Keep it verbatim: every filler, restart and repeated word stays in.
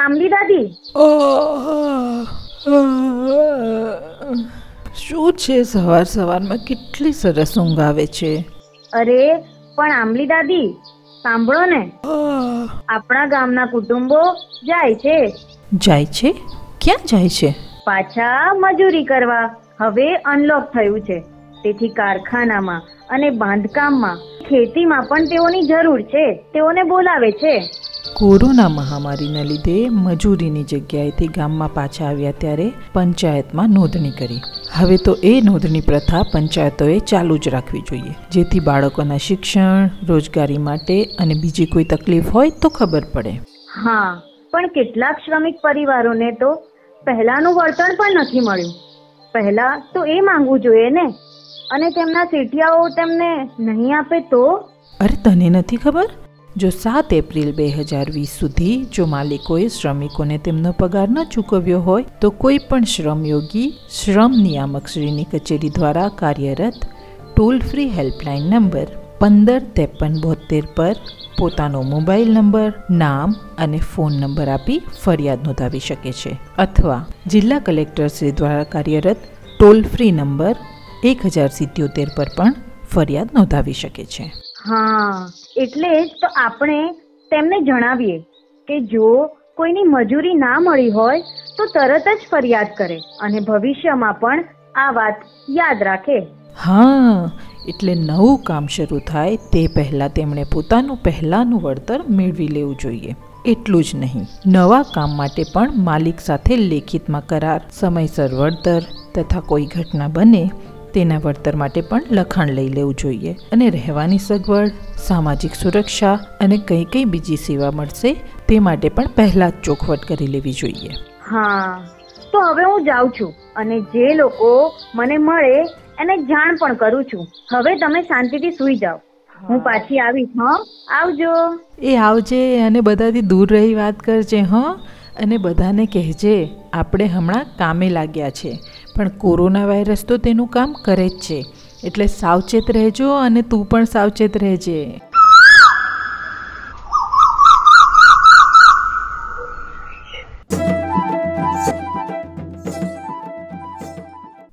આંબલી દાદી. શું છે સવાર સવારમાં કેટલી સરસ ઊંઘ આવે છે. અરે પણ આંબલી દાદી સાંભળો ને, આપણા ગામના કુટુંબો જાય છે. જાય છે? ક્યાં જાય છે? પાછા મજૂરી કરવા. હવે અનલોક થયું છે, તેથી કારખાનામાં અને બાંધકામમાં, ખેતીમાં પણ તેઓની જરૂર છે. તેઓને બોલાવે છે. કોરોના મહામારીના લીધે મજૂરીની જગ્યાએથી ગામમાં પાછા આવ્યા ત્યારે પંચાયતમાં નોંધણી કરી. હવે તો એ નોંધણી પ્રથા પંચાયતોએ ચાલુ જ રાખવી જોઈએ, જેથી બાળકોના શિક્ષણ, રોજગારી માટે અને બીજી કોઈ તકલીફ હોય તો ખબર પડે. હા, પણ કેટલાક શ્રમિક પરિવારોને તો પહેલાનું વળતર પણ નથી મળ્યું. પહેલા તો એ માંગવું જોઈએ ને, અને તેમના શેઠિયાઓ તેમને નહીં આપે તો? અરે તને નથી ખબર? જો સાત એપ્રિલ બે હજાર વીસ સુધી જો માલિકોએ શ્રમિકોને તેમનો પગાર ન ચૂકવ્યો હોય તો કોઈ પણ શ્રમયોગી શ્રમ નિયામકશ્રીની કચેરી દ્વારા કાર્યરત ટોલ ફ્રી હેલ્પલાઇન નંબર પંદર ત્રેપન બોતેર પર પોતાનો મોબાઈલ નંબર, નામ અને ફોન નંબર આપી ફરિયાદ નોંધાવી શકે છે, અથવા જિલ્લા કલેક્ટરશ્રી દ્વારા કાર્યરત ટોલ ફ્રી નંબર એક હજાર સિત્યોતેર પર પણ ફરિયાદ નોંધાવી શકે છે. હા, એટલે જ તો આપણે તેમને જણાવીએ કે જો કોઈની મજૂરી ના મળી હોય તો તરત જ ફરિયાદ કરે અને ભવિષ્યમાં પણ આ વાત યાદ રાખે. હા, એટલે નવું કામ શરૂ થાય તે પહેલાં તેમણે પોતાનું પહેલાંનું વળતર મેળવી લેવું જોઈએ. એટલું જ નહીં, નવા કામ માટે પણ માલિક સાથે લેખિતમાં કરાર, સમયસર વળતર તથા કોઈ ઘટના બને તેના વળતર માટે પણ લખાણ લઈ લેવું જોઈએ. અને રહેવાની સગવડ, સામાજિક સુરક્ષા અને કઈ કઈ બીજી સેવા મળશે તે માટે પણ પહેલાં જ ચોખવટ કરી લેવી જોઈએ. હા, તો હવે હું જાઉં છું અને જે લોકો મને મળે એને જાણ પણ કરું છું. હવે તમે શાંતિથી સૂઈ જાઓ, હું પાછી આવીશ. હા, આવજો. એ આવજે અને બધાથી દૂર રહી વાત કરજે. હા, અને બધાને કહેજે આપણે હમણાં કામે લાગ્યા છે, પણ કોરોના વાયરસ તો તેનું કામ કરે જ છે, એટલે સાવચેત રહેજો અને તું પણ સાવચેત રહેજે.